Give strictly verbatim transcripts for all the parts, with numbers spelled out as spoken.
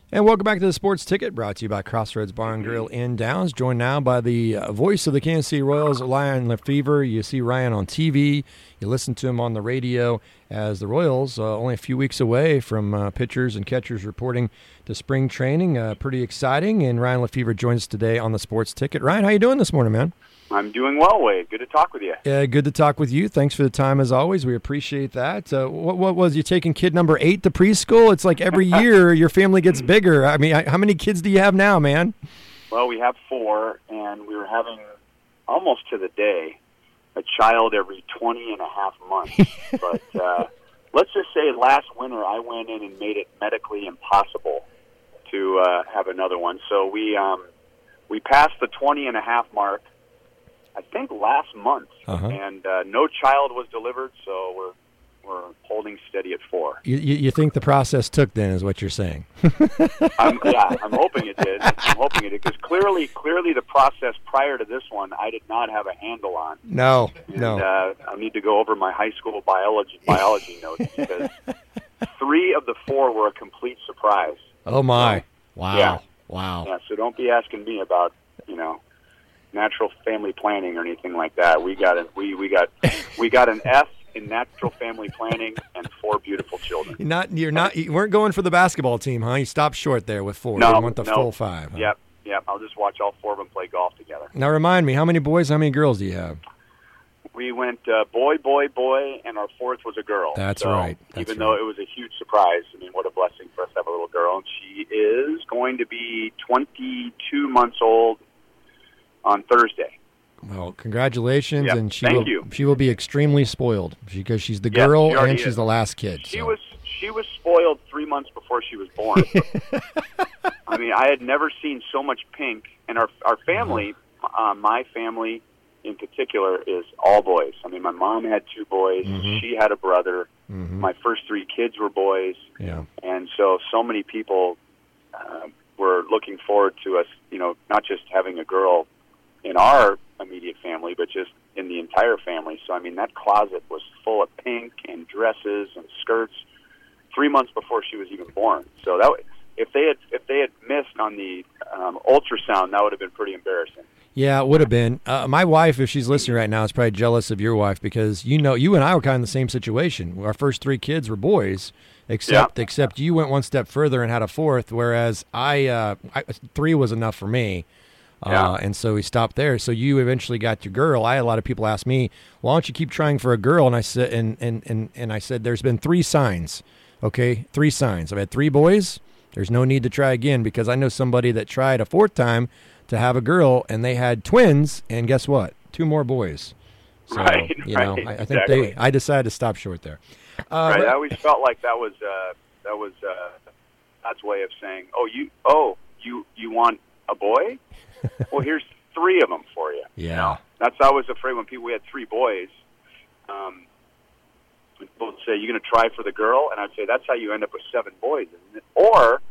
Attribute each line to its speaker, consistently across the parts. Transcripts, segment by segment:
Speaker 1: And welcome back to the Sports Ticket, brought to you by Crossroads Bar and Grill in Downs. Joined now by the uh, voice of the Kansas City Royals, Ryan Lefevre. You see Ryan on T V. You listen to him on the radio as the Royals, uh, only a few weeks away from uh, pitchers and catchers reporting to spring training. Uh, pretty exciting. And Ryan Lefevre joins us today on the Sports Ticket. Ryan, how you doing this morning, man?
Speaker 2: I'm doing well, Wade. Good to talk with you.
Speaker 1: Yeah, good to talk with you. Thanks for the time, as always. We appreciate that. Uh, what, what was you taking kid number eight to preschool? It's like every year your family gets bigger. I mean, how many kids do you have now, man?
Speaker 2: Well, we have four, and we were having almost to the day a child every twenty and a half months. But uh, let's just say last winter I went in and made it medically impossible to uh, have another one. So we um, we passed the twenty and a half mark, I think last month,
Speaker 1: uh-huh.
Speaker 2: and uh, no child was delivered, so we're we're holding steady at four.
Speaker 1: You, you, you think the process took then, is what you're saying?
Speaker 2: I'm, yeah, I'm hoping it did. I'm hoping it did, because clearly, clearly the process prior to this one, I did not have a handle on.
Speaker 1: No,
Speaker 2: and,
Speaker 1: no.
Speaker 2: Uh, I need to go over my high school biology biology notes, because three of the four were a complete surprise.
Speaker 1: Oh my!
Speaker 2: So,
Speaker 1: wow!
Speaker 2: Yeah.
Speaker 1: Wow!
Speaker 2: Yeah. So don't be asking me about, you know, natural family planning or anything like that. We got a, we we got we got an F in natural family planning and four beautiful children.
Speaker 1: You're not you're not you weren't going for the basketball team, huh? You stopped short there with four.
Speaker 2: No,
Speaker 1: you want the
Speaker 2: no.
Speaker 1: full five. Huh?
Speaker 2: Yep, yep. I'll just watch all four of them play golf together.
Speaker 1: Now remind me, how many boys, how many girls do you have?
Speaker 2: We went uh, boy, boy, boy, and our fourth was a girl.
Speaker 1: That's
Speaker 2: so
Speaker 1: right. That's
Speaker 2: even
Speaker 1: right.
Speaker 2: though it was a huge surprise, I mean, what a blessing for us to have a little girl. And she is going to be twenty-two months old on Thursday.
Speaker 1: Well, congratulations,
Speaker 2: Yep,
Speaker 1: and she
Speaker 2: thank
Speaker 1: will
Speaker 2: you.
Speaker 1: she will be extremely spoiled because she's the
Speaker 2: Yes,
Speaker 1: girl
Speaker 2: she already
Speaker 1: and she's
Speaker 2: is.
Speaker 1: the last kid.
Speaker 2: She
Speaker 1: so.
Speaker 2: was she was spoiled three months before she was born. I mean, I had never seen so much pink, and our our family, uh, my family in particular, is all boys. I mean, my mom had two boys.
Speaker 1: Mm-hmm.
Speaker 2: She had a brother.
Speaker 1: Mm-hmm.
Speaker 2: My first three kids were boys.
Speaker 1: Yeah.
Speaker 2: And so, so many people uh, were looking forward to us, you know, not just having a girl in our immediate family, but just in the entire family. So, I mean, that closet was full of pink and dresses and skirts three months before she was even born. So that if they had if they had missed on the um, ultrasound, that would have been pretty embarrassing.
Speaker 1: Yeah, it would have been. Uh, my wife, if she's listening right now, is probably jealous of your wife because you know you and I were kind of in the same situation. Our first three kids were boys, except
Speaker 2: Yeah.
Speaker 1: except you went one step further and had a fourth, whereas I, uh, I three was enough for me.
Speaker 2: Yeah.
Speaker 1: Uh, and so we stopped there. So you eventually got your girl. I had a lot of people ask me, "Why don't you keep trying for a girl?" And I said, and and and, and I said, "There's been three signs. Okay, three signs. I've had three boys. There's no need to try again because I know somebody that tried a fourth time to have a girl, and they had twins, and guess what? Two more boys. So,
Speaker 2: Right,
Speaker 1: you know,
Speaker 2: right,
Speaker 1: I, I think
Speaker 2: exactly.
Speaker 1: they. I decided to stop short there. Uh,
Speaker 2: Right. I always felt like that was uh, that was uh, God's way of saying, "Oh, you, oh, you, you want a boy? Well, here's three of them for you."
Speaker 1: Yeah.
Speaker 2: You know? That's I was afraid when people we had three boys. Um, people would say, "You're going to try for the girl," and I'd say, "That's how you end up with seven boys, isn't it?" Or,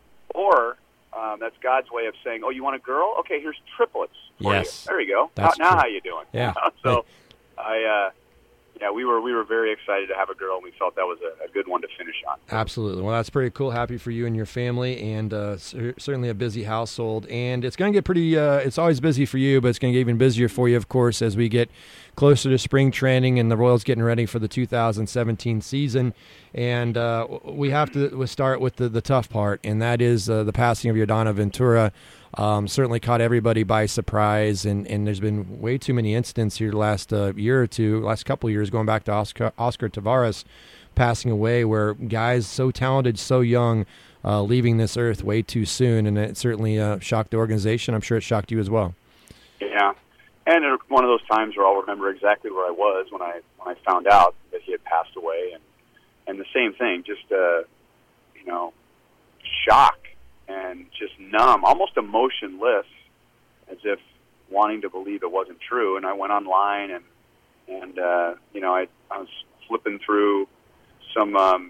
Speaker 2: or um, that's God's way of saying, "Oh, you want a girl? Okay, here's triplets for
Speaker 1: Yes.
Speaker 2: you. There you go.
Speaker 1: That's
Speaker 2: now, now
Speaker 1: true.
Speaker 2: how you doing?"
Speaker 1: Yeah.
Speaker 2: So, I. Uh, Yeah, we were we were very excited to have a girl, and we felt that was a, a good one to finish on.
Speaker 1: Absolutely. Well, that's pretty cool. Happy for you and your family, and uh, cer- certainly a busy household. And it's going to get pretty. Uh, it's always busy for you, but it's going to get even busier for you, of course, as we get closer to spring training and the Royals getting ready for the two thousand seventeen season. And uh, we have to we start with the, the tough part, and that is uh, the passing of Yordano Ventura. Um, certainly caught everybody by surprise, and, and there's been way too many incidents here the last uh, year or two, last couple of years, going back to Oscar, Oscar Tavares passing away, where guys so talented, so young, uh, leaving this earth way too soon, and it certainly uh, shocked the organization. I'm sure it shocked you as well.
Speaker 2: Yeah, and it, one of those times where I'll remember exactly where I was when I when I found out that he had passed away, and and the same thing, just uh, you know, shock. And just numb, almost emotionless, as if wanting to believe it wasn't true. And I went online, and and uh, you know, I, I was flipping through some um,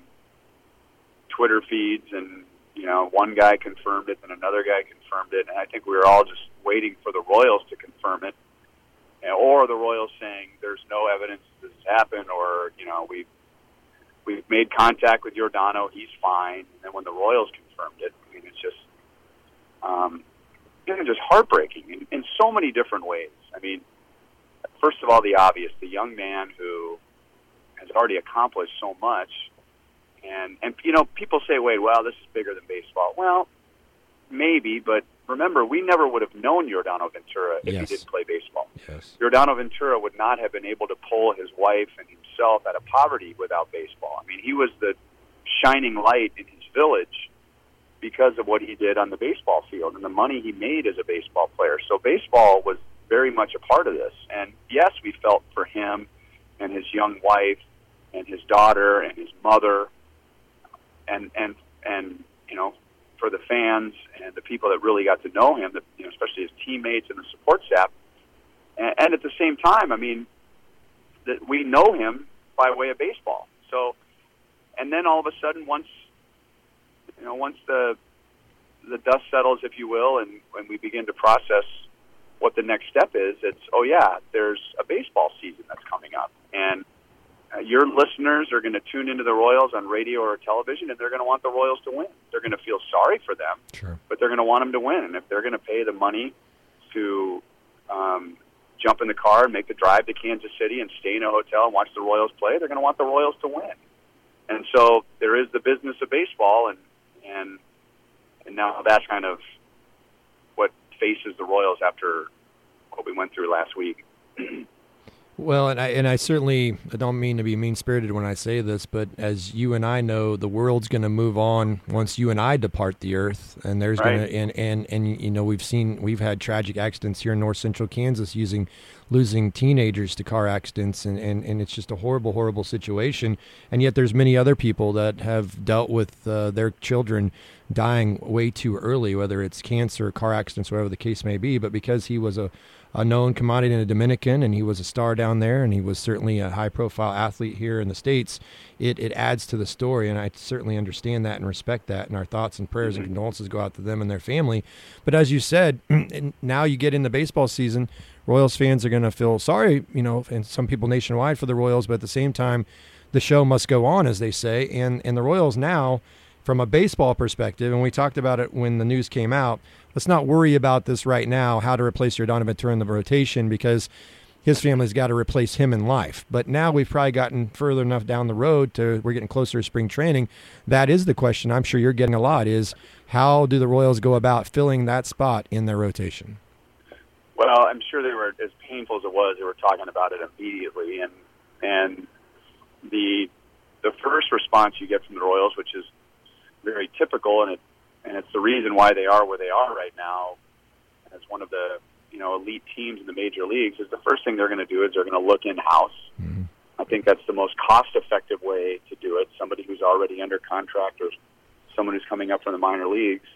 Speaker 2: Twitter feeds, and you know, one guy confirmed it, and another guy confirmed it, and I think we were all just waiting for the Royals to confirm it, or the Royals saying there's no evidence this has happened, or you know, we we've made contact with Yordano, he's fine. And then when the Royals confirmed it, I mean, it's just you know, just heartbreaking in, in so many different ways. I mean, first of all, the obvious, the young man who has already accomplished so much. And, and you know, people say, wait, well, this is bigger than baseball. Well, maybe, but remember, we never would have known Yordano Ventura if
Speaker 1: Yes.
Speaker 2: he didn't play baseball.
Speaker 1: Yes.
Speaker 2: Yordano Ventura would not have been able to pull his wife and himself out of poverty without baseball. I mean, he was the shining light in his village because of what he did on the baseball field and the money he made as a baseball player. So baseball was very much a part of this. And yes, we felt for him and his young wife and his daughter and his mother and, and, and, you know, for the fans and the people that really got to know him, the, you know, especially his teammates and the support staff. And, and at the same time, I mean, that we know him by way of baseball. So, and then all of a sudden, once, you know, once the the dust settles, if you will, and when we begin to process what the next step is, it's, oh yeah, there's a baseball season that's coming up. And uh, your listeners are going to tune into the Royals on radio or television, and they're going to want the Royals to win. They're going to feel sorry for them,
Speaker 1: Sure.
Speaker 2: but they're going to want them to win. And if they're going to pay the money to um, jump in the car and make the drive to Kansas City and stay in a hotel and watch the Royals play, they're going to want the Royals to win. And so there is the business of baseball, and and and now that's kind of what faces the Royals after what we went through last week.
Speaker 1: Well, and I and I certainly I don't mean to be mean-spirited when I say this, but as you and I know, the world's going to move on once you and I depart the earth, and there's
Speaker 2: Right.
Speaker 1: going to and, and and you know we've seen we've had tragic accidents here in north central Kansas using losing teenagers to car accidents, and, and, and it's just a horrible, horrible situation. And yet there's many other people that have dealt with uh, their children dying way too early, whether it's cancer, car accidents, whatever the case may be. But because he was a a known commodity in a Dominican, and he was a star down there, and he was certainly a high-profile athlete here in the States, it, it adds to the story, and I certainly understand that and respect that, and our thoughts and prayers and condolences go out to them and their family. But as you said, now you get in the baseball season, Royals fans are going to feel sorry, you know, and some people nationwide for the Royals, but at the same time, the show must go on, as they say, and, and the Royals now, from a baseball perspective, and we talked about it when the news came out, let's not worry about this right now, how to replace Yordano Ventura in the rotation, because his family's got to replace him in life. But now we've probably gotten further enough down the road to we're getting closer to spring training. That is the question I'm sure you're getting a lot, is how do the Royals go about filling that spot in their rotation?
Speaker 2: Well, I'm sure they were, as painful as it was, they were talking about it immediately. And and the the first response you get from the Royals, which is very typical, and it and it's the reason why they are where they are right now as one of the, you know, elite teams in the major leagues, is the first thing they're going to do is they're going to look in-house. Mm-hmm. I think that's the most cost-effective way to do it, somebody who's already under contract or someone who's coming up from the minor leagues.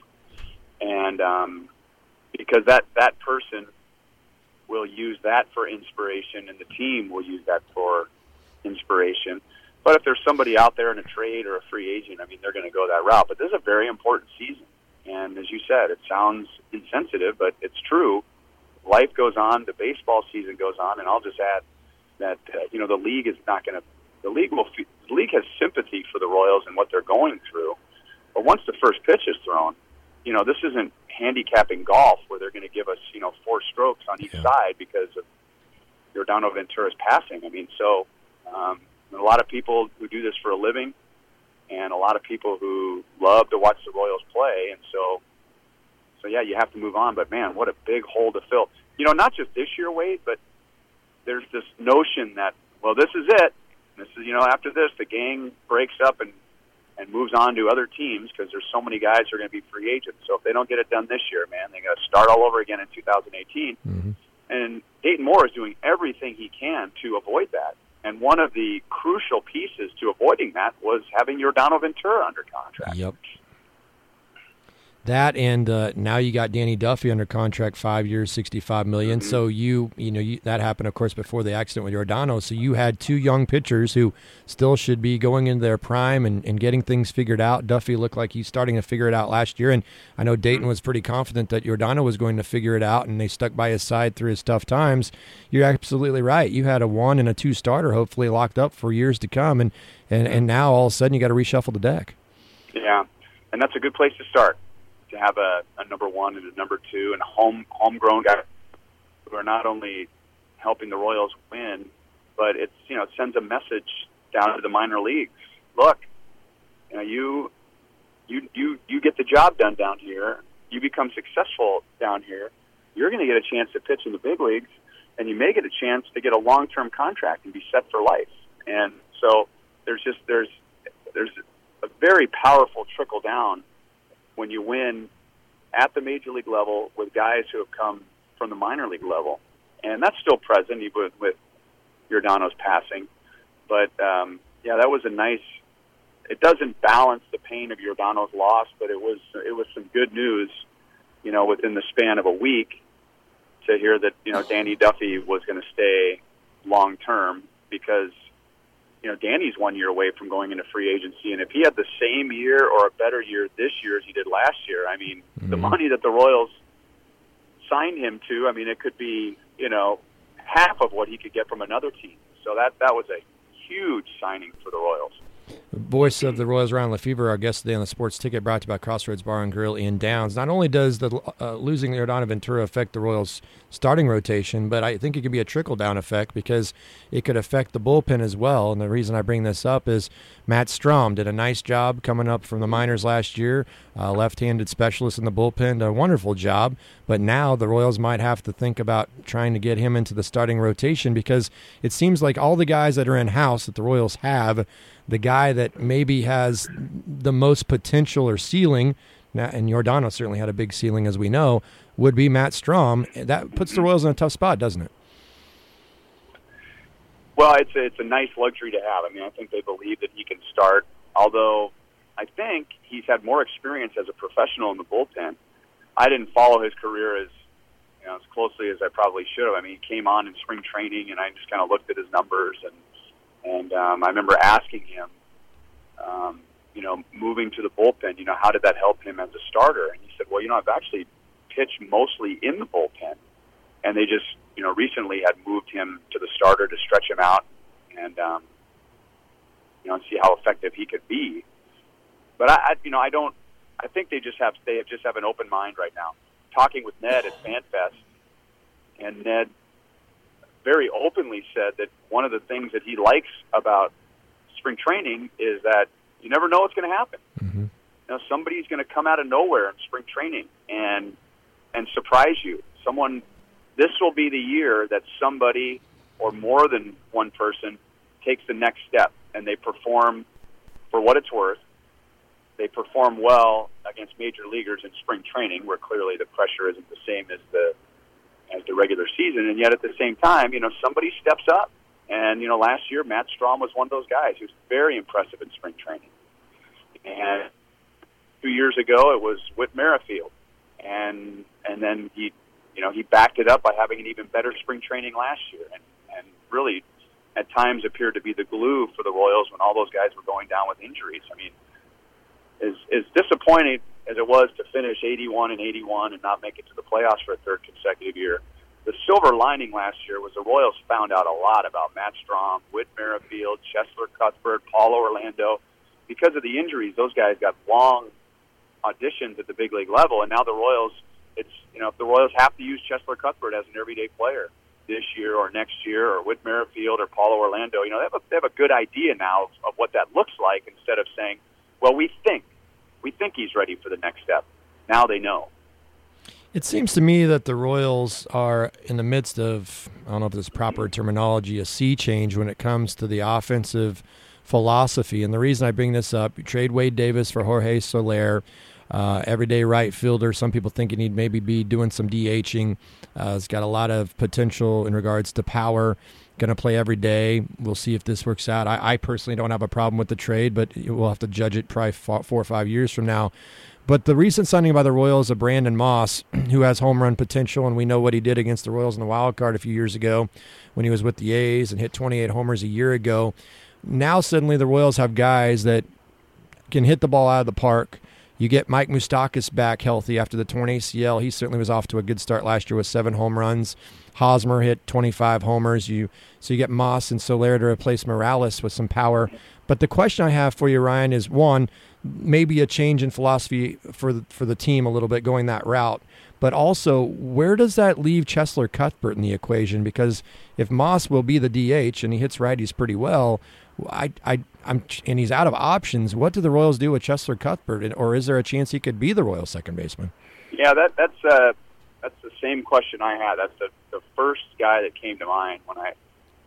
Speaker 2: And um, because that, that person will use that for inspiration, and the team will use that for inspiration. But if there's somebody out there in a trade or a free agent, I mean, they're going to go that route. But this is a very important season. And as you said, it sounds insensitive, but it's true. Life goes on. The baseball season goes on. And I'll just add that, uh, you know, the league is not going to – the league will – the league has sympathy for the Royals and what they're going through. But once the first pitch is thrown, you know, this isn't handicapping golf where they're going to give us, you know, four strokes on each yeah. side because of Yordano Ventura's passing. I mean, so um, – a lot of people who do this for a living, and a lot of people who love to watch the Royals play, and so, so yeah, you have to move on. But man, what a big hole to fill! You know, not just this year, Wade, but there's this notion that, well, this is it. This is, you know, after this, the gang breaks up and and moves on to other teams because there's so many guys who are going to be free agents. So if they don't get it done this year, man, they got to start all over again in two thousand eighteen. Mm-hmm. And Dayton Moore is doing everything he can to avoid that. And one of the crucial pieces to avoiding that was having Yordano Ventura under contract.
Speaker 1: Yep. That, and uh, now you got Danny Duffy under contract, five years, sixty-five million dollars. Mm-hmm. So you, you know, you, that happened, of course, before the accident with Yordano. So you had two young pitchers who still should be going into their prime and, and getting things figured out. Duffy looked like he's starting to figure it out last year, and I know Dayton was pretty confident that Yordano was going to figure it out, and they stuck by his side through his tough times. You're absolutely right. You had a one and a two starter hopefully locked up for years to come, and and, and now all of a sudden you got to reshuffle the deck.
Speaker 2: Yeah, and that's a good place to start. to have a, a number one and a number two and home homegrown guys who are not only helping the Royals win, but it's you know it sends a message down to the minor leagues. Look, you know you you you you get the job done down here. You become successful down here. You're going to get a chance to pitch in the big leagues, and you may get a chance to get a long-term contract and be set for life. And so there's just there's there's a very powerful trickle down when you win at the major league level with guys who have come from the minor league level, and that's still present even with, with Giordano's passing. But um, yeah, that was a nice. It doesn't balance the pain of Giordano's loss, but it was it was some good news, you know, within the span of a week, to hear that you know Danny Duffy was going to stay long term, because you know Danny's one year away from going into free agency, and if he had the same year or a better year this year as he did last year, I mean, mm-hmm. the money that the Royals signed him to, I mean, it could be you know half of what he could get from another team. So that that was a huge signing for the Royals.
Speaker 1: Voice of the Royals, Ryan Lefebvre, our guest today on the Sports Ticket, brought to you by Crossroads Bar and Grill in Downs. Not only does the uh, losing Giordano Ventura affect the Royals' starting rotation, but I think it could be a trickle-down effect, because it could affect the bullpen as well. And the reason I bring this up is Matt Strahm did a nice job coming up from the minors last year, uh, left-handed specialist in the bullpen, a wonderful job. But now the Royals might have to think about trying to get him into the starting rotation, because it seems like all the guys that are in-house that the Royals have, the guy that maybe has the most potential or ceiling, and Giordano certainly had a big ceiling as we know, would be Matt Strahm. That puts the Royals in a tough spot, doesn't it?
Speaker 2: Well, it's a, it's a nice luxury to have. I mean, I think they believe that he can start, although I think he's had more experience as a professional in the bullpen. I didn't follow his career as you know, as closely as I probably should have. I mean, he came on in spring training, and I just kind of looked at his numbers, and And um, I remember asking him, um, you know, moving to the bullpen, you know, how did that help him as a starter? And he said, well, you know, I've actually pitched mostly in the bullpen. And they just, you know, recently had moved him to the starter to stretch him out and, um, you know, and see how effective he could be. But, I, I, you know, I don't, I think they just have, they have just have an open mind right now. Talking with Ned at FanFest, and Ned very openly said that one of the things that he likes about spring training is that you never know what's going to happen. Mm-hmm. You know, somebody's going to come out of nowhere in spring training and and surprise you. Someone, this will be the year that somebody or more than one person takes the next step, and they perform for what it's worth. They perform well against major leaguers in spring training, where clearly the pressure isn't the same as the as the regular season, and yet at the same time, you know, somebody steps up. And, you know, last year, Matt Strahm was one of those guys who was very impressive in spring training. And two years ago, it was Whit Merrifield. And and then he, you know, he backed it up by having an even better spring training last year, and, and really at times appeared to be the glue for the Royals when all those guys were going down with injuries. I mean, as, as disappointing as it was to finish eighty-one and eighty-one and not make it to the playoffs for a third consecutive year, the silver lining last year was the Royals found out a lot about Matt Strahm, Whit Merrifield, Cheslor Cuthbert, Paulo Orlando. Because of the injuries, those guys got long auditions at the big league level, and now the Royals, it's, you know, if the Royals have to use Cheslor Cuthbert as an everyday player this year or next year, or Whit Merrifield or Paulo Orlando, you know, they have a, they have a good idea now of, of what that looks like, instead of saying, well, we think, we think he's ready for the next step. Now they know.
Speaker 1: It seems to me that the Royals are in the midst of, I don't know if this is proper terminology, a sea change when it comes to the offensive philosophy. And the reason I bring this up, you trade Wade Davis for Jorge Soler, uh, everyday right fielder. Some people think he'd maybe be doing some DHing. Uh, he's got a lot of potential in regards to power. Going to play every day. We'll see if this works out. I, I personally don't have a problem with the trade, but we'll have to judge it probably four or five years from now. But the recent signing by the Royals of Brandon Moss, who has home run potential, and we know what he did against the Royals in the wild card a few years ago when he was with the A's and hit twenty-eight homers a year ago. Now suddenly the Royals have guys that can hit the ball out of the park. You get Mike Moustakas back healthy after the torn A C L. He certainly was off to a good start last year with seven home runs. Hosmer hit twenty-five homers. You so you get Moss and Soler to replace Morales with some power. But the question I have for you, Ryan, is one, maybe a change in philosophy for the, for the team a little bit going that route. But also, where does that leave Cheslor Cuthbert in the equation? Because if Moss will be the D H and he hits righties pretty well, I, I, I'm, and he's out of options, what do the Royals do with Cheslor Cuthbert? Or is there a chance he could be the Royals' second baseman?
Speaker 2: Yeah, that, that's uh, that's the same question I had. That's the, the first guy that came to mind when I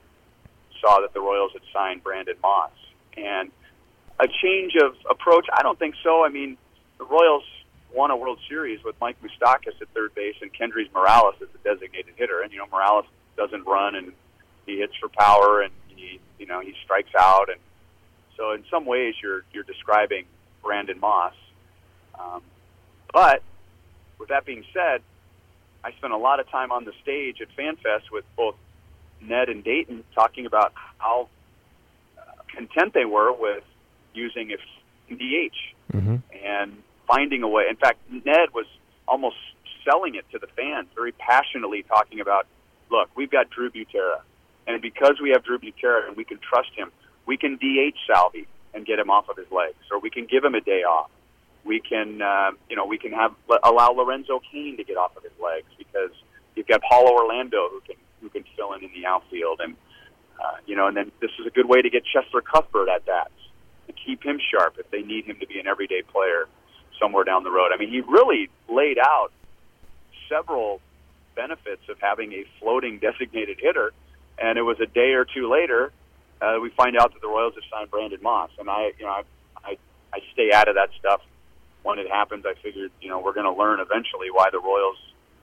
Speaker 2: saw that the Royals had signed Brandon Moss. And a change of approach, I don't think so. I mean, the Royals won a World Series with Mike Moustakas at third base and Kendrys Morales as the designated hitter. And, you know, Morales doesn't run and he hits for power and he, you know, he strikes out. And so in some ways you're, you're describing Brandon Moss. Um, but with that being said, I spent a lot of time on the stage at FanFest with both Ned and Dayton talking about how uh, content they were with using a D H mm-hmm. and finding a way. In fact, Ned was almost selling it to the fans, very passionately talking about, look, we've got Drew Butera, and because we have Drew Butera and we can trust him, we can D H Salvi and get him off of his legs, or we can give him a day off. We can, uh, you know, we can have allow Lorenzo Cain to get off of his legs because you've got Paulo Orlando who can who can fill in in the outfield, and uh, you know, and then this is a good way to get Cheslor Cuthbert at bats and keep him sharp if they need him to be an everyday player somewhere down the road. I mean, he really laid out several benefits of having a floating designated hitter, and it was a day or two later uh, we find out that the Royals have signed Brandon Moss, and I, you know, I, I, I stay out of that stuff. When it happens, I figured, you know, we're going to learn eventually why the Royals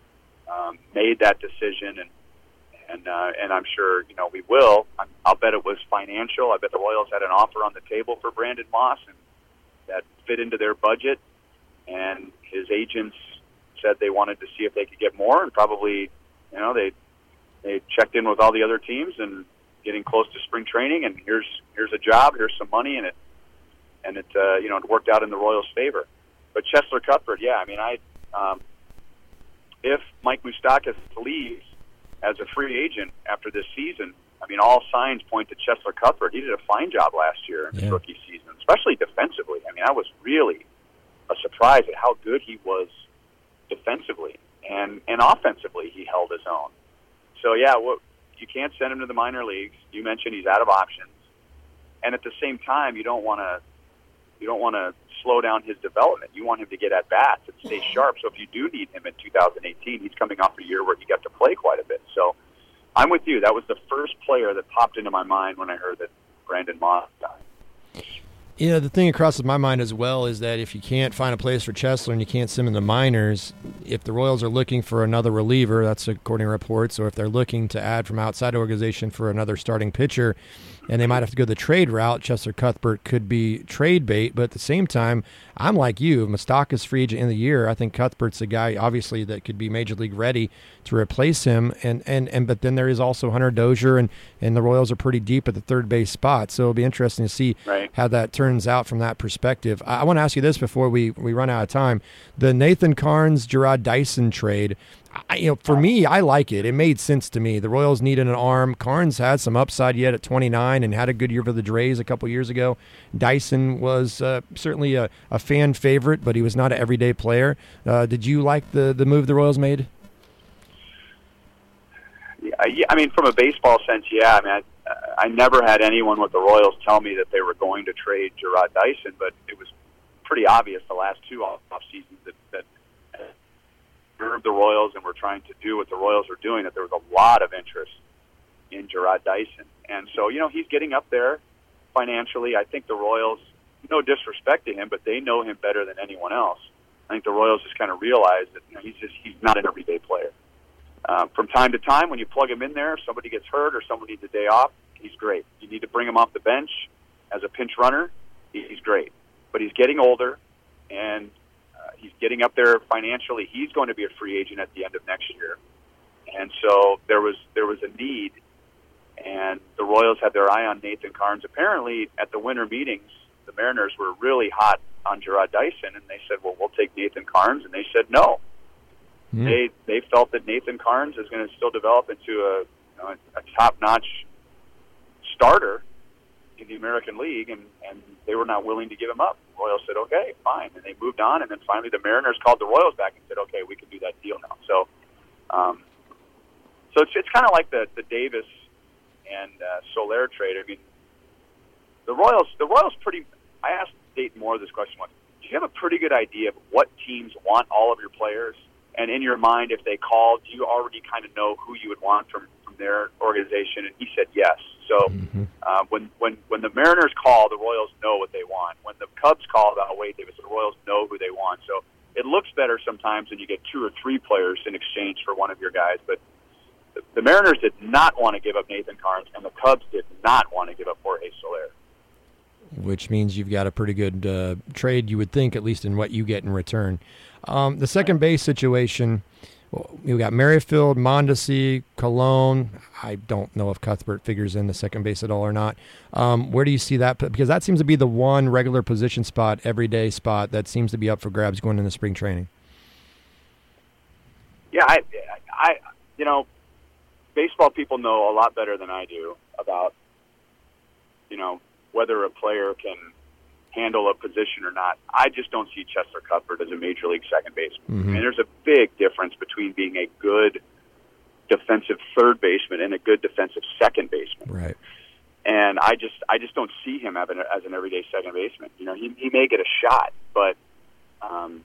Speaker 2: um, made that decision, and and uh, and I'm sure, you know, we will. I'm, I'll bet it was financial. I bet the Royals had an offer on the table for Brandon Moss, and that fit into their budget. And his agents said they wanted to see if they could get more, and probably, you know, they they checked in with all the other teams and getting close to spring training. And here's here's a job, here's some money, and it and it uh, you know, it worked out in the Royals' favor. But Cheslor Cuthbert, yeah, I mean, I um, if Mike Moustakas leaves as a free agent after this season, I mean, all signs point to Cheslor Cuthbert. He did a fine job last year in his yeah. rookie season, especially defensively. I mean, I was really a surprise at how good he was defensively, and and offensively he held his own. So yeah, well, you can't send him to the minor leagues. You mentioned he's out of options, and at the same time, you don't want to you don't want to slow down his development. You want him to get at bats and stay sharp. So if you do need him in two thousand eighteen, he's coming off a year where he got to play quite a bit. So I'm with you. That was the first player that popped into my mind when I heard that Brandon Moss died.
Speaker 1: You know, the thing that crosses my mind as well is that if you can't find a place for Cheslor and you can't send him in the minors, if the Royals are looking for another reliever, that's according to reports, or if they're looking to add from outside the organization for another starting pitcher, and they might have to go the trade route, Cheslor Cuthbert could be trade bait. But at the same time, I'm like you. Moustakas free agent in the year. I think Cuthbert's a guy, obviously, that could be major league ready to replace him. And and, and but then there is also Hunter Dozier, and, and the Royals are pretty deep at the third base spot. So it'll be interesting to see right. how that turns out from that perspective. I, I want to ask you this before we, we run out of time. The Nathan Karns, Jarrod Dyson trade, I, you know, for me, I like it. It made sense to me. The Royals needed an arm. Karns had some upside yet at twenty-nine and had a good year for the Drays a couple years ago. Dyson was uh, certainly a, a fan favorite, but he was not an everyday player. Uh, did you like the, the move the Royals made?
Speaker 2: Yeah, I mean, from a baseball sense, yeah. I mean, I, I never had anyone with the Royals tell me that they were going to trade Jarrod Dyson, but it was pretty obvious the last two off seasons that, that the Royals and were trying to do what the Royals were doing, that there was a lot of interest in Jarrod Dyson. And so, you know, he's getting up there financially. I think the Royals, no disrespect to him, but they know him better than anyone else. I think the Royals just kind of realized that, you know, he's just he's not an everyday player. Um, from time to time, when you plug him in there, if somebody gets hurt or someone needs a day off, he's great. You need to bring him off the bench as a pinch runner, he's great. But he's getting older, and uh, he's getting up there financially. He's going to be a free agent at the end of next year. And so there was there was a need, and the Royals had their eye on Nathan Karns. Apparently, at the winter meetings, the Mariners were really hot on Jarrod Dyson, and they said, well, we'll take Nathan Karns, and they said no. Mm. They they felt that Nathan Karns is going to still develop into a, you know, a top-notch starter, in the American League, and, and they were not willing to give him up. The Royals said, okay, fine. And they moved on, and then finally the Mariners called the Royals back and said, okay, we can do that deal now. So um, so it's it's kind of like the, the Davis and uh, Soler trade. I mean, the Royals, the Royals pretty, I asked Dayton Moore this question once, do you have a pretty good idea of what teams want all of your players? And in your mind, if they called, do you already kind of know who you would want from, from their organization? And he said yes. So mm-hmm. uh, when, when, when the Mariners call, the Royals know what they want. When the Cubs call about Wade Davis, the Royals know who they want. So it looks better sometimes when you get two or three players in exchange for one of your guys. But the, the Mariners did not want to give up Nathan Karns, and the Cubs did not want to give up Jorge Soler.
Speaker 1: Which means you've got a pretty good uh, trade, you would think, at least in what you get in return. Um, the second base situation, well, you got Merrifield, Mondesi, Colon. I don't know if Cuthbert figures in the second base at all or not. Um, where do you see that? Because that seems to be the one regular position spot, everyday spot, that seems to be up for grabs going into spring training.
Speaker 2: Yeah, I, I, you know, baseball people know a lot better than I do about, you know, whether a player can handle a position or not. I just don't see Chester Cuthbert as a major league second baseman. Mm-hmm. I mean, there's a big difference between being a good defensive third baseman and a good defensive second baseman.
Speaker 1: Right.
Speaker 2: And I just, I just don't see him as an, as an everyday second baseman. You know, he, he may get a shot, but um,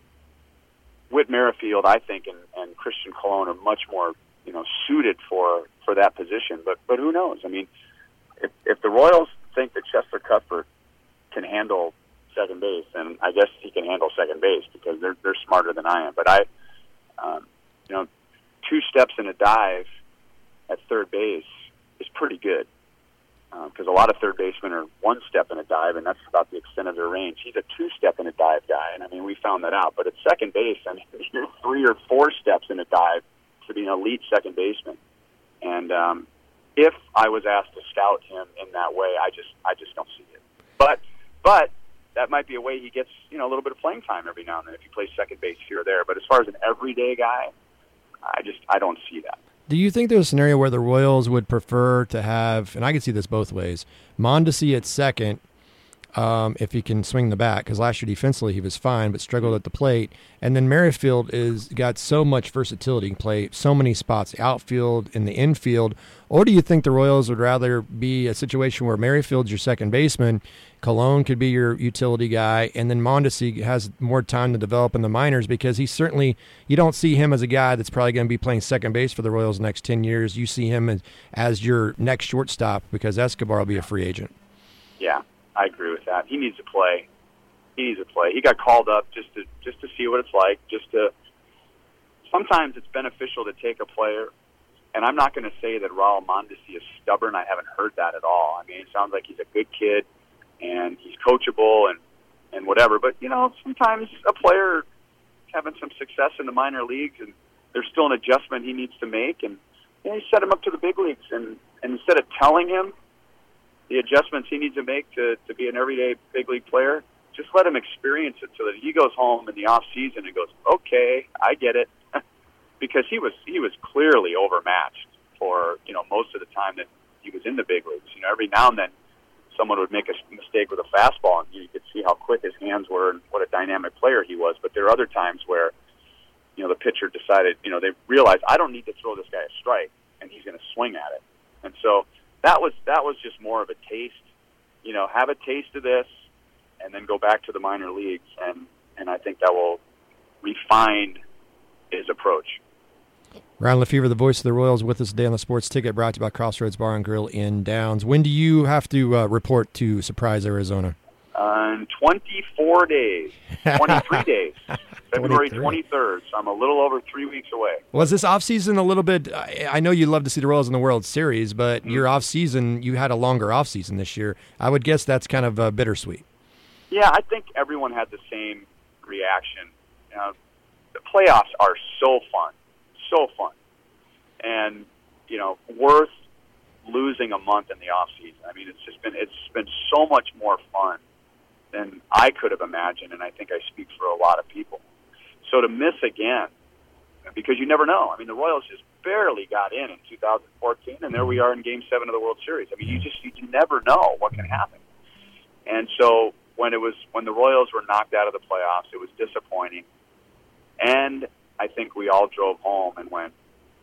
Speaker 2: Whit Merrifield, I think, and, and Christian Colon are much more, you know, suited for, for that position. But, but who knows? I mean, if, if the Royals think that Chester Cuthbert can handle second base, and I guess he can handle second base because they're they're smarter than I am. But I, um, you know, two steps in a dive at third base is pretty good because uh, a lot of third basemen are one step in a dive, and that's about the extent of their range. He's a two step in a dive guy, and I mean we found that out. But at second base, I mean you're three or four steps in a dive to be an elite second baseman, and um, if I was asked to scout him in that way, I just I just don't see it. But but that might be a way he gets, you know, a little bit of playing time every now and then if he plays second base here or there. But as far as an everyday guy, I just I don't see that.
Speaker 1: Do you think there's a scenario where the Royals would prefer to have, and I can see this both ways, Mondesi at second, um, if he can swing the bat, because last year defensively he was fine but struggled at the plate, and then Merrifield is got so much versatility, he can play so many spots, the outfield and the infield, or do you think the Royals would rather be a situation where Merrifield's your second baseman, Colon could be your utility guy, and then Mondesi has more time to develop in the minors because he's certainly, you don't see him as a guy that's probably going to be playing second base for the Royals the next ten years. You see him as, as your next shortstop because Escobar will be a free agent.
Speaker 2: Yeah, I agree with that. He needs to play. He needs to play. He got called up just to just to see what it's like, just to – sometimes it's beneficial to take a player, and I'm not going to say that Raul Mondesi is stubborn. I haven't heard that at all. I mean, it sounds like he's a good kid, and he's coachable and, and whatever. But, you know, sometimes a player having some success in the minor leagues, and there's still an adjustment he needs to make, and you know, you set him up to the big leagues. And, and instead of telling him the adjustments he needs to make to, to be an everyday big league player, just let him experience it so that he goes home in the off season and goes, okay, I get it. Because he was he was clearly overmatched for, you know, most of the time that he was in the big leagues. You know, every now and then someone would make a mistake with a fastball, and you could see how quick his hands were and what a dynamic player he was. But there are other times where, you know, the pitcher decided, you know, they realized, I don't need to throw this guy a strike, and he's going to swing at it. And so that was that was just more of a taste. You know, have a taste of this, and then go back to the minor leagues, and, and I think that will refine his approach.
Speaker 1: Ryan Lefevre, the voice of the Royals, with us today on the Sports Ticket, brought to you by Crossroads Bar and Grill in Downs. When do you have to uh, report to Surprise, Arizona?
Speaker 2: Uh, in twenty-four days, twenty-three days, February twenty-third. So I'm a little over three weeks away.
Speaker 1: Was this offseason a little bit, I, I know you love to see the Royals in the World Series, but mm-hmm. your offseason, you had a longer offseason this year. I would guess that's kind of uh, bittersweet.
Speaker 2: Yeah, I think everyone had the same reaction. You know, the playoffs are so fun. So fun, and you know, worth losing a month in the off season. I mean, it's just been it's been so much more fun than I could have imagined, and I think I speak for a lot of people. So to miss again because you never know. I mean, the Royals just barely got in in two thousand fourteen, and there we are in Game Seven of the World Series. I mean, you just you never know what can happen. And so when it was when the Royals were knocked out of the playoffs, it was disappointing. And I think we all drove home and went,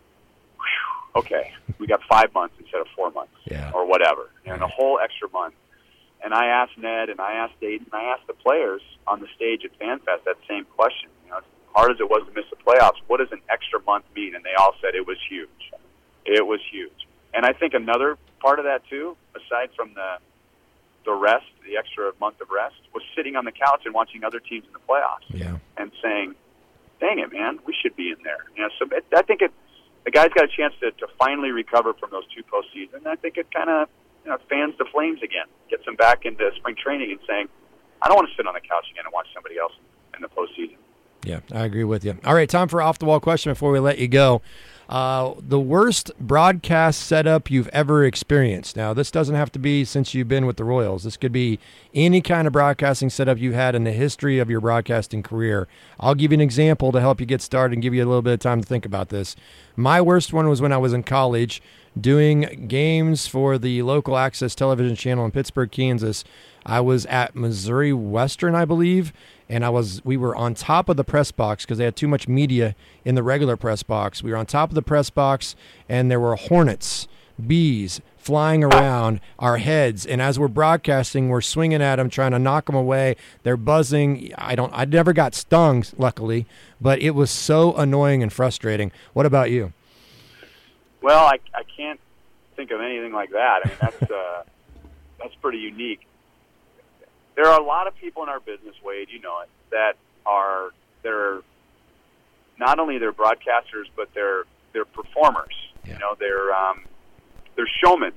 Speaker 2: okay, we got five months instead of four months,
Speaker 1: yeah.
Speaker 2: or whatever, and
Speaker 1: right.
Speaker 2: a whole extra month. And I asked Ned, and I asked Dayton, and I asked the players on the stage at FanFest that same question. You know, as hard as it was to miss the playoffs, what does an extra month mean? And they all said it was huge. It was huge. And I think another part of that too, aside from the the rest, the extra month of rest, was sitting on the couch and watching other teams in the playoffs,
Speaker 1: yeah.
Speaker 2: and saying, "Dang it, man, we should be in there." You know, so it, I think it. The guys got a chance to, to finally recover from those two postseasons. And I think it kind of you know, fans the flames again, gets them back into spring training and saying, I don't want to sit on the couch again and watch somebody else in the postseason.
Speaker 1: Yeah, I agree with you. All right, time for off-the-wall question before we let you go. Uh, the worst broadcast setup you've ever experienced. Now, this doesn't have to be since you've been with the Royals. This could be any kind of broadcasting setup you've had in the history of your broadcasting career. I'll give you an example to help you get started and give you a little bit of time to think about this. My worst one was when I was in college doing games for the local access television channel in Pittsburgh, Kansas. I was at Missouri Western, I believe, and I was we were on top of the press box because they had too much media in the regular press box. We were on top of the press box, and there were hornets, bees flying around our heads. And as we're broadcasting, we're swinging at them, trying to knock them away. They're buzzing. I don't. I never got stung, luckily, but it was so annoying and frustrating. What about you?
Speaker 2: Well, I, I can't think of anything like that. I mean, that's uh, that's pretty unique. There are a lot of people in our business, Wade, you know it, that are they're not only they're broadcasters, but they're they're performers. Yeah. You know, they're um, they're showmen,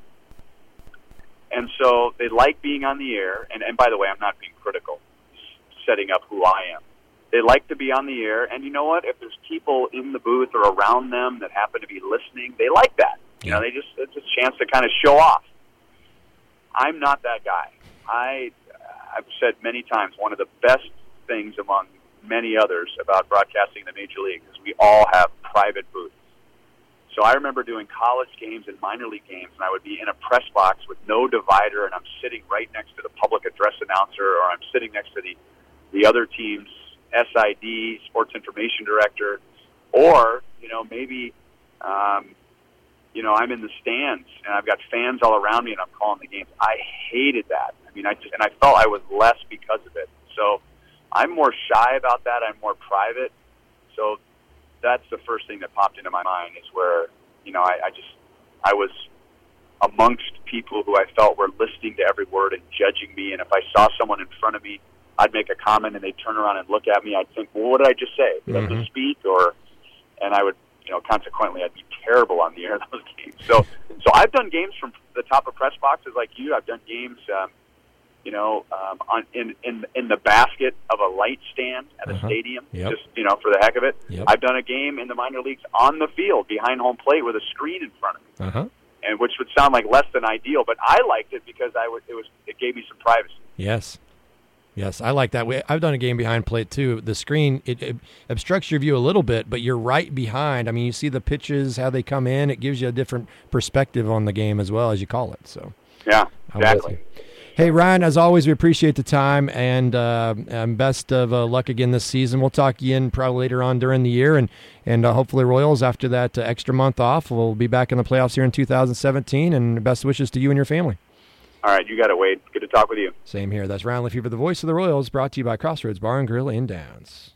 Speaker 2: and so they like being on the air. And, and by the way, I'm not being critical, setting up who I am. They like to be on the air, and you know what? If there's people in the booth or around them that happen to be listening, they like that. You know, they just it's a chance to kind of show off. I'm not that guy. I I've said many times, one of the best things among many others about broadcasting the Major League is we all have private booths. So I remember doing college games and minor league games, and I would be in a press box with no divider, and I'm sitting right next to the public address announcer, or I'm sitting next to the, the other team's S I D, sports information director, or, you know, maybe, um, you know, I'm in the stands, and I've got fans all around me, and I'm calling the games. I hated that. I mean, I just, and I felt I was less because of it. So I'm more shy about that. I'm more private. So that's the first thing that popped into my mind is where, you know, I, I just, I was amongst people who I felt were listening to every word and judging me. And if I saw someone in front of me, I'd make a comment and they'd turn around and look at me. I'd think, well, what did I just say? Did mm-hmm. I just speak? Or, and I would, you know, consequently, I'd be terrible on the air in those games. So, so I've done games from the top of press boxes like you. I've done games, um, you know, um, on, in, in in the basket of a light stand at a uh-huh. stadium,
Speaker 1: yep.
Speaker 2: just, you know, for the heck of it.
Speaker 1: Yep.
Speaker 2: I've done a game in the minor leagues on the field behind home plate with a screen in front of me,
Speaker 1: uh-huh.
Speaker 2: and which would sound like less than ideal, but I liked it because I was, it was it gave me some privacy.
Speaker 1: Yes. Yes, I like that. I've done a game behind plate, too. The screen, it, it obstructs your view a little bit, but you're right behind. I mean, you see the pitches, how they come in. It gives you a different perspective on the game as well, as you call it. So,
Speaker 2: yeah, exactly.
Speaker 1: Hey, Ryan, as always, we appreciate the time, and, uh, and best of uh, luck again this season. We'll talk again probably later on during the year, and, and uh, hopefully Royals, after that uh, extra month off, will be back in the playoffs here in two thousand seventeen, and best wishes to you and your family.
Speaker 2: All right, you got it, Wade. Good to talk with you.
Speaker 1: Same here. That's Ryan Lefevre, the voice of the Royals, brought to you by Crossroads Bar and Grill in Downs.